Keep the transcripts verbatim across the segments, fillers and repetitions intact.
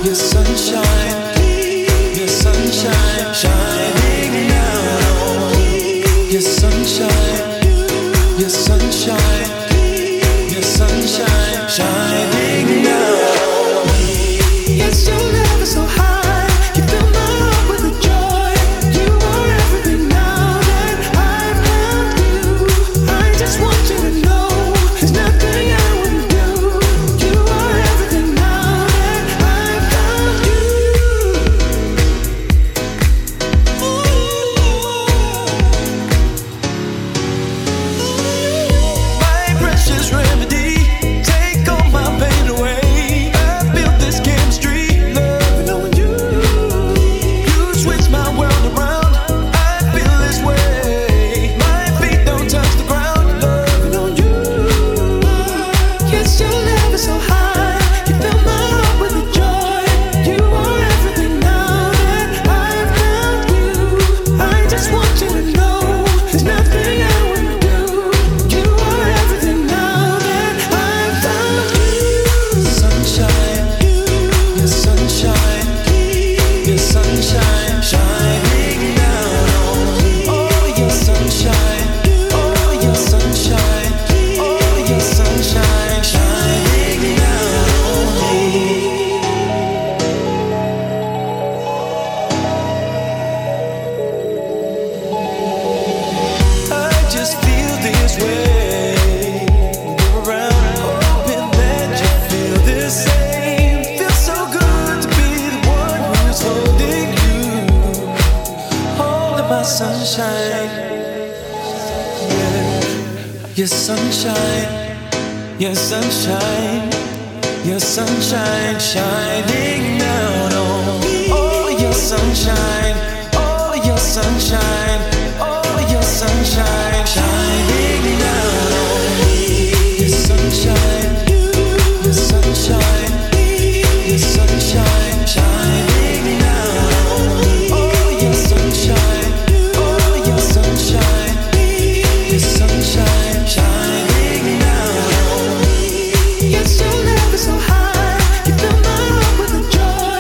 your sunshine, your sunshine, shining down on me. Your sunshine, your sunshine, your sunshine, shining down on me. Yes, your love is so high, you fill my heart with the joy. You are everything now that I've found you. I just want you to know there's nothing I wouldn't do. You are everything now that I've found you. My precious remedy, take all my pain away. I built this chemistry, loving on you. You switch my world around, I feel this way. My feet don't touch the ground, loving on you. Yes, your love is so high, you fill my heart with the joy. You are everything now that I've found you. I just want you to know there's nothing I wouldn't do. You are everything now that I've found you. Sunshine, your sunshine, your sunshine, shining down on me. Oh, your sunshine, oh, your sunshine, oh, your sunshine, shining down on me. I just feel this way. You're around, hoping that you feel the same. Feels so good to be the one who's holding you, holding my sunshine. Yeah. Your sunshine, your sunshine, your sunshine, shining down on me. Oh, your sunshine, oh, your sunshine, oh, your sunshine, shining down on me. Your sunshine, your sunshine, your sunshine, shining down on me. Oh, your sunshine, oh, your sunshine, your sunshine, shining down on me. Yes, your love is so high, you fill my heart with the joy.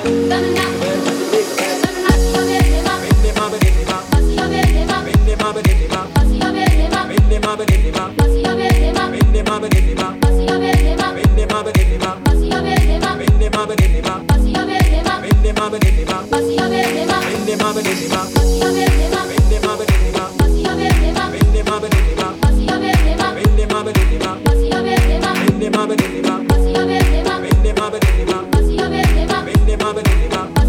Vende,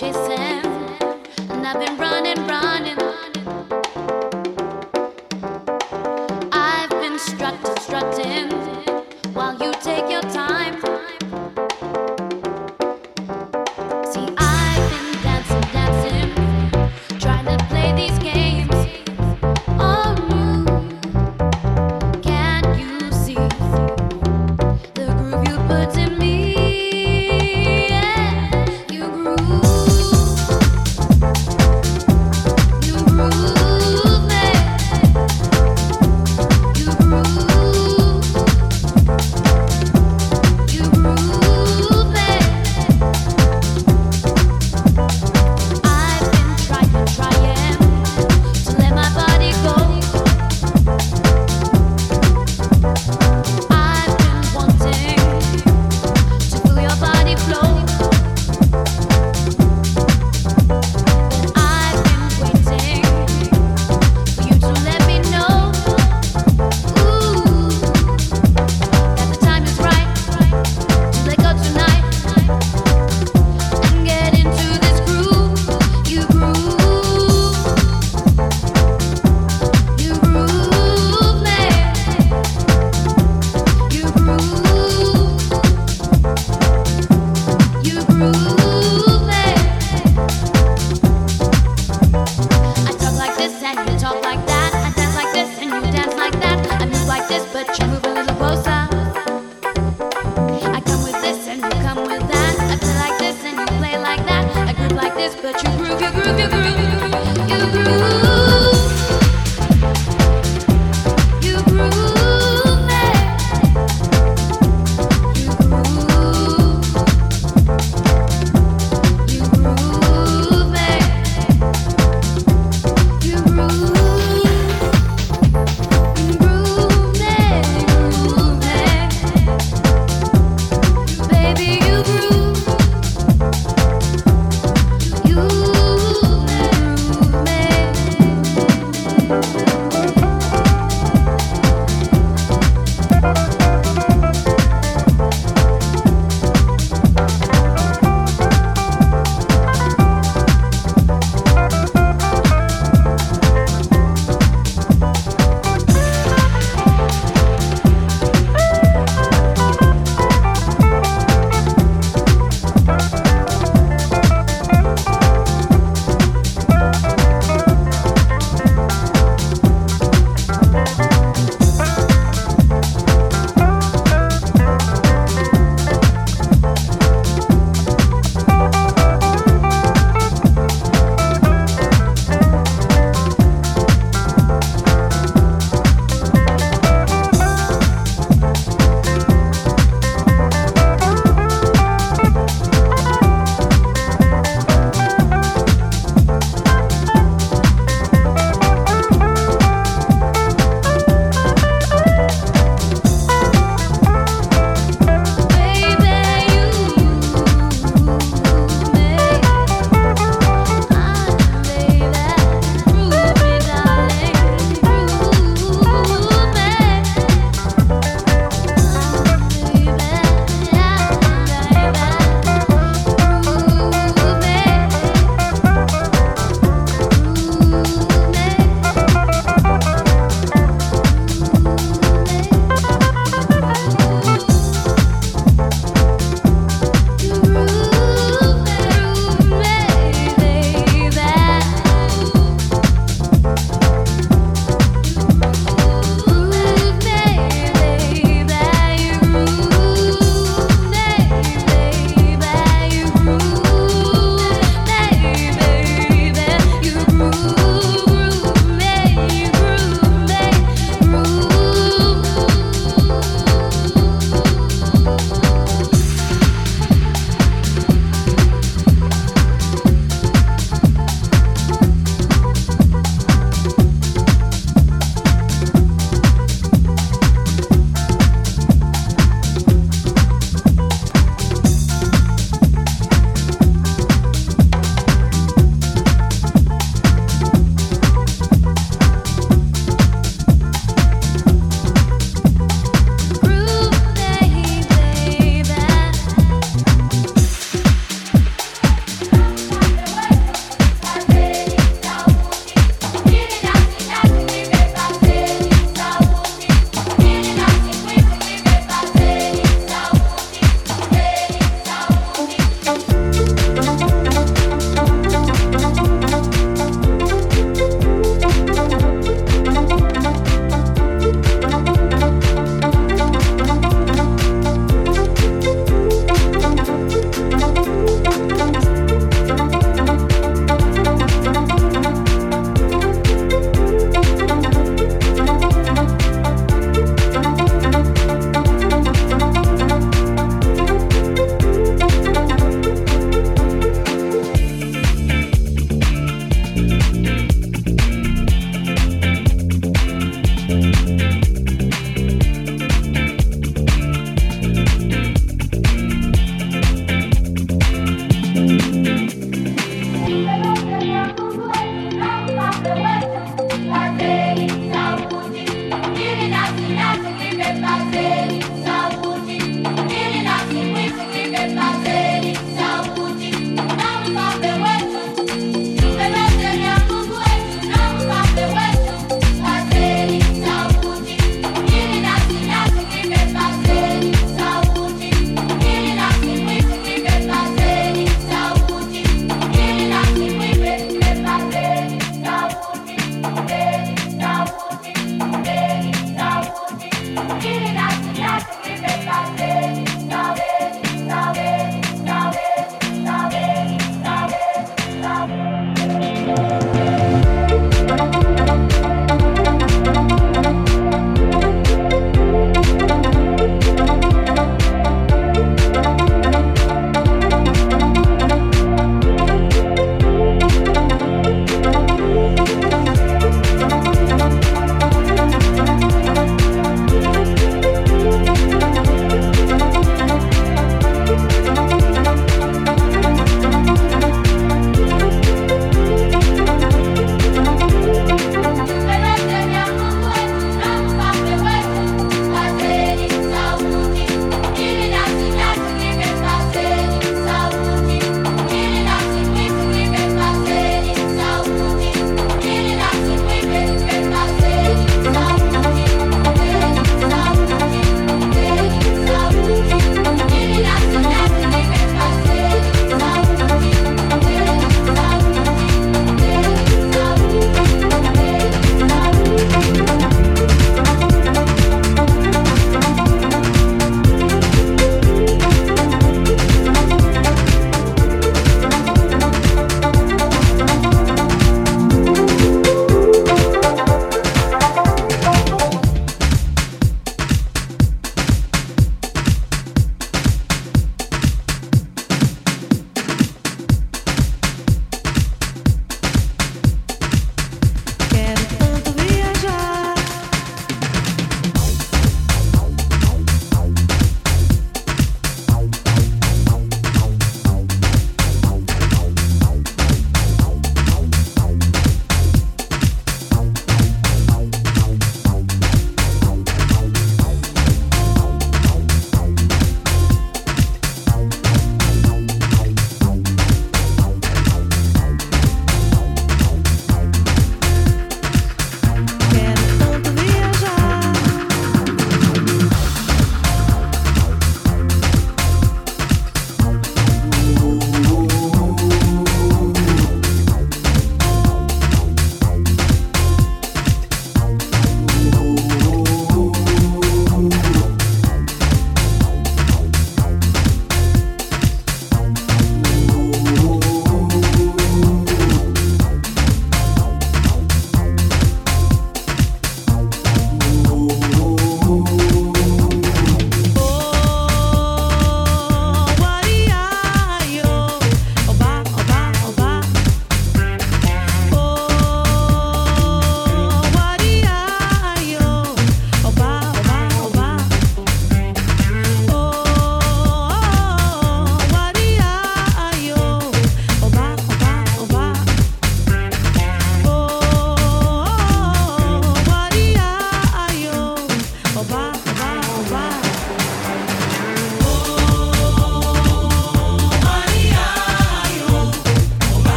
chasing, and I've been running, running. I've been strutting, strutting, while you take your time. See, I've been dancing, dancing, trying to play these games on you. Can't you see the groove you put in me? Yeah, you groove, you groove me, you groove, you groove me. I've been trying, trying to let my body go. I've been wanting to feel your body flow. I've been waiting for you to let me know, ooh, that the time is right to let go tonight and get into this groove. You groove, you groove me, you groove, you groove me. I talk like this and you talk like that. I dance like this and you dance like that. I move like this but you move a little closer. I come with this and you come with that. I play like this and you play like that. I groove like this but you groove, you groove, you groove, you groove, you groove me, you groove, you groove me, you groove, you groove me, groove me, baby you groove, you groove me.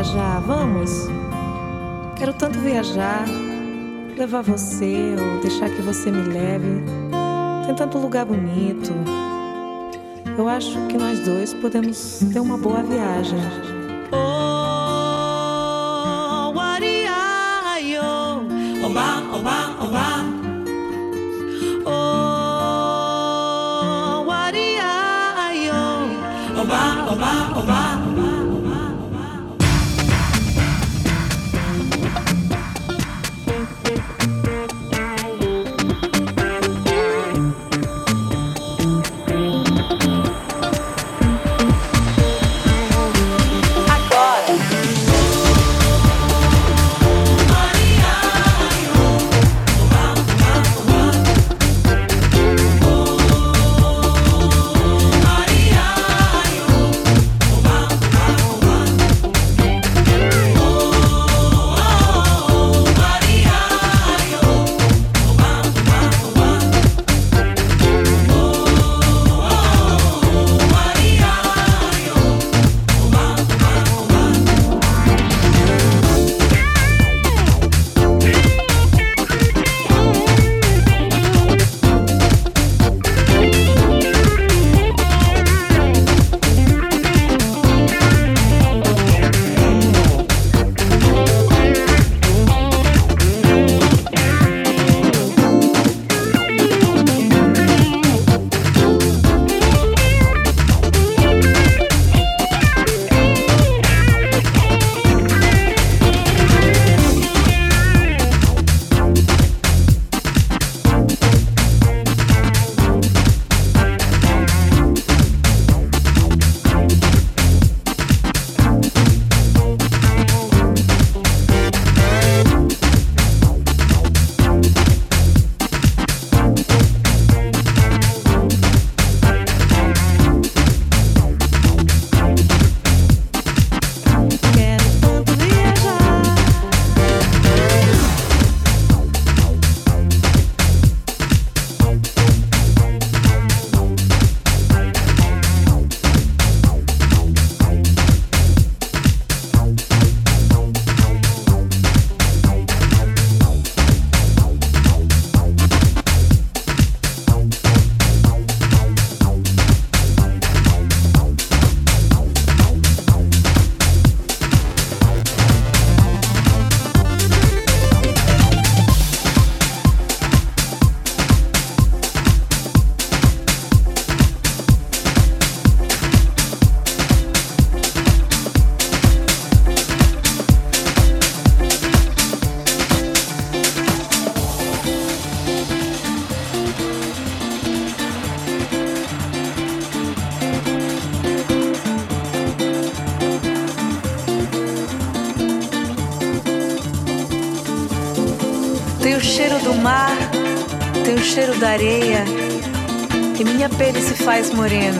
viajar, vamos? Quero tanto viajar, levar você ou deixar que você me leve. Tem tanto lugar bonito. Eu acho que nós dois podemos ter uma boa viagem. Oh, wariayo, oba, oba, oba. Oh, wariayo, oba, oba, oba. Tem o cheiro do mar, tem o cheiro da areia, e minha pele se faz morena.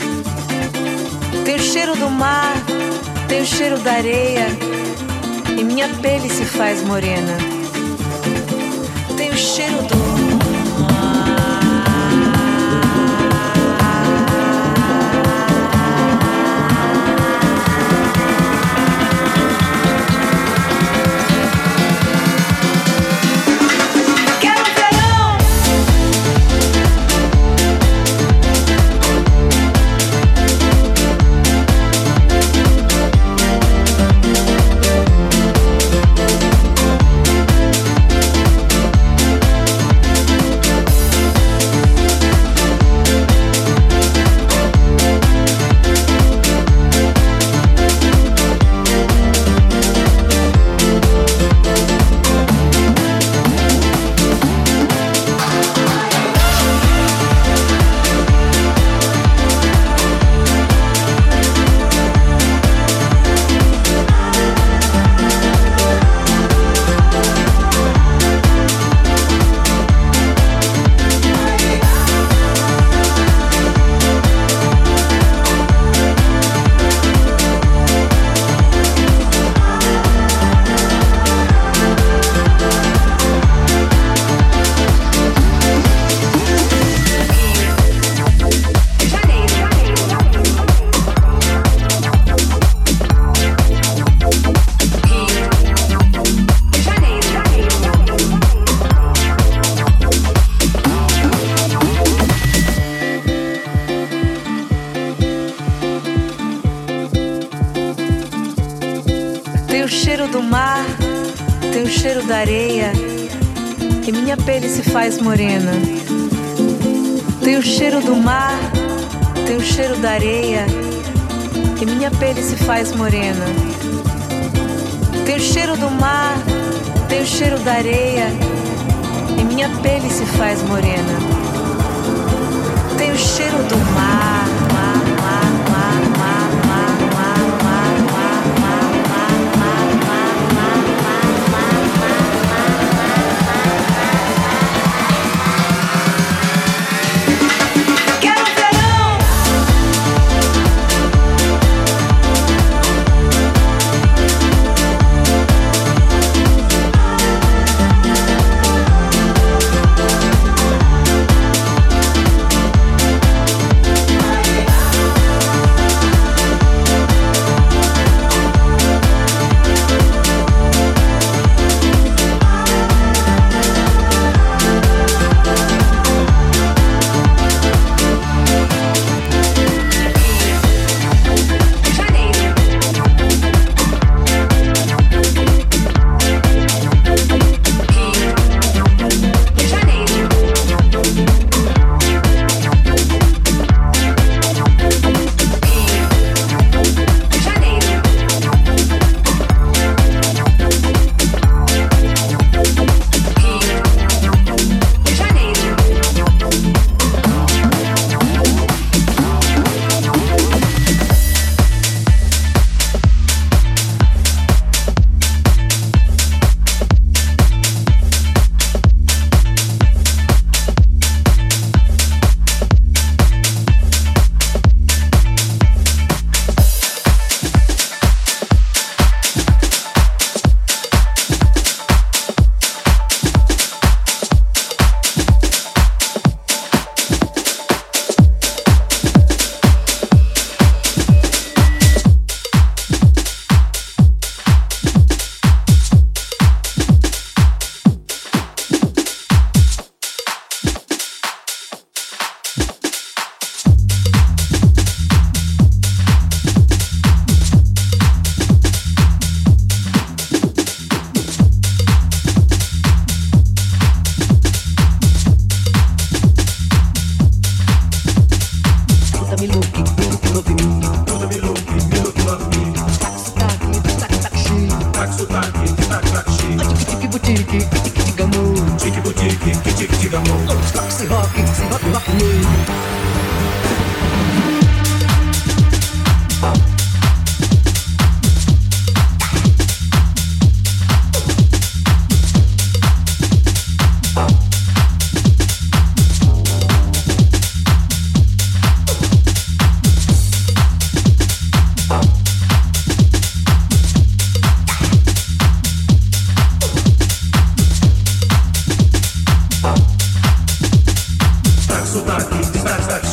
Tem o cheiro do mar, tem o cheiro da areia, e minha pele se faz morena. Tem o cheiro do Tem o cheiro do mar, tem o cheiro da areia, e minha pele se faz morena. Tem o cheiro do mar, tem o cheiro da areia, e minha pele se faz morena. Tem o cheiro do mar, tem o cheiro da areia, e minha pele se faz morena. Tem o cheiro do mar, mar, mar, mar, mar, mar, mar, mar, mar, mar, mar, mar, mar, quero verão. Sotaque, destaque,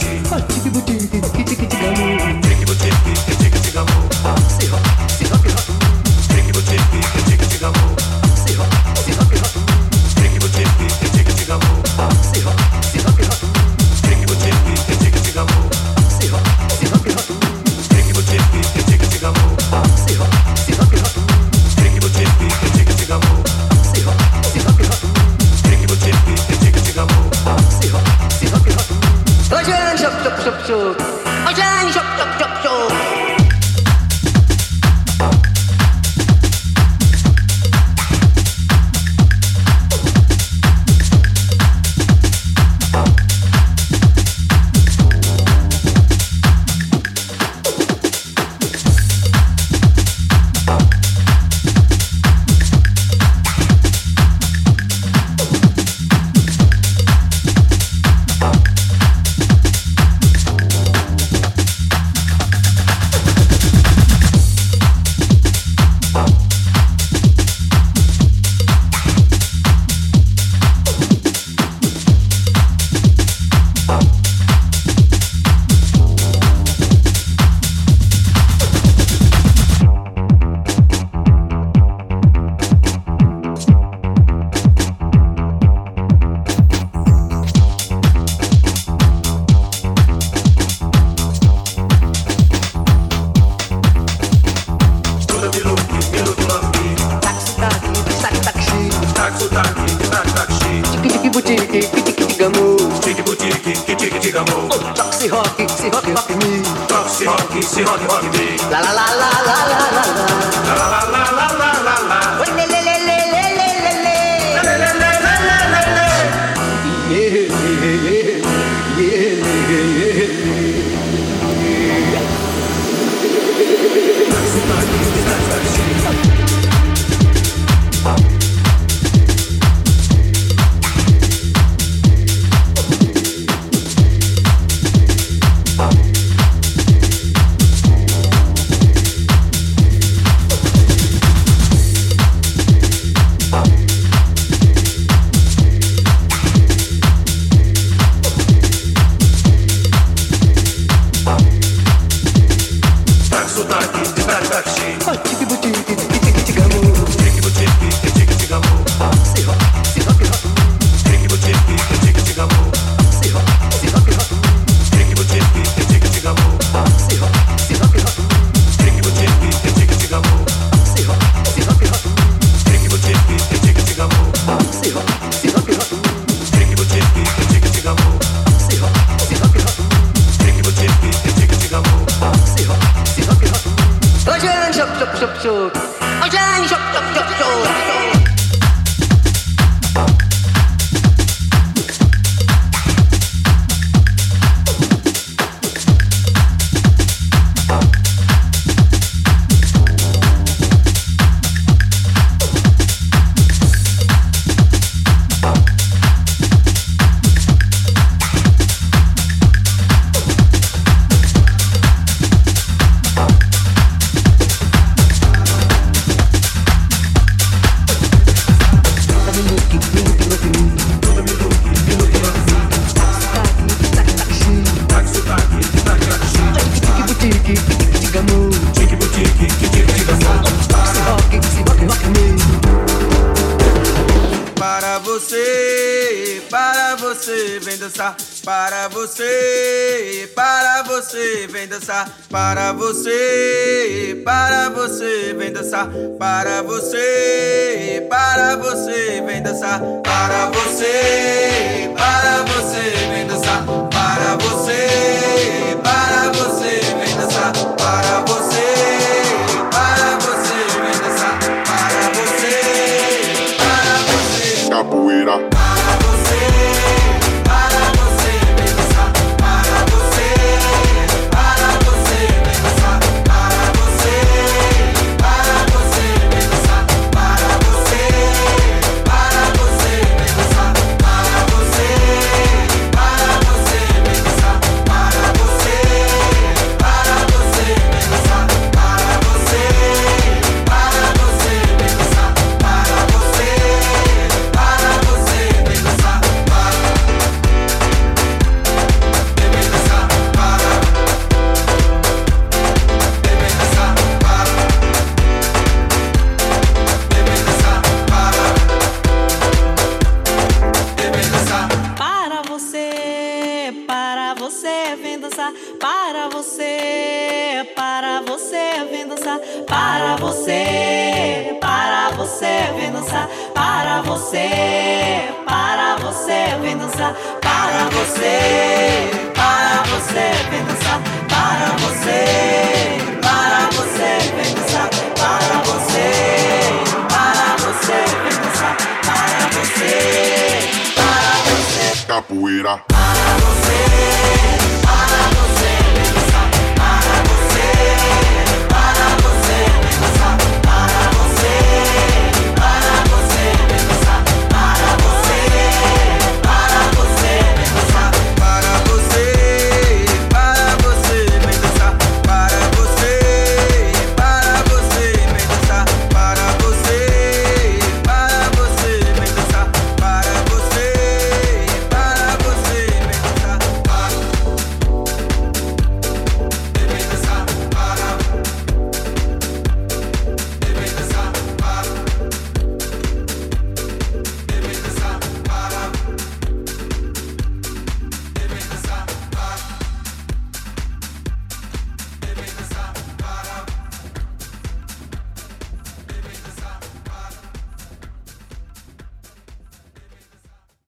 Digamo. Toxic rock, se rock, rock me. Toxic rock, se rock, rock me. La la la la la la la la. La la la la la la la. Oi le le le le le le le le. Le le le le le le le. Yeah yeah yeah yeah. Para você, para você, vem dançar. Para você, para você, vem dançar. Para você, para você, vem dançar. Para você, para você, vem dançar. Para você, para você, vem dançar. Para você, para você, vem dançar. Para você, para você, vem dançar. Para você, para você. Capoeira. Para você, para você, vem dançar. Para você, para você, vem dançar. Para você, para você, vem dançar. Para você, para você, vem dançar. Para você, para você, vem dançar. Para você, para você, vem dançar. Para você, para você, vem dançar. Para você, para você, vem dançar. Para Vem dançar, para Vem dançar, para Vem dançar, para Vem dançar. Para você, para você, vem dançar. Para você, para você, vem dançar. Para você, para você, vem dançar. Para você, para você, vem dançar. Para você, para você, vem dançar. Para você.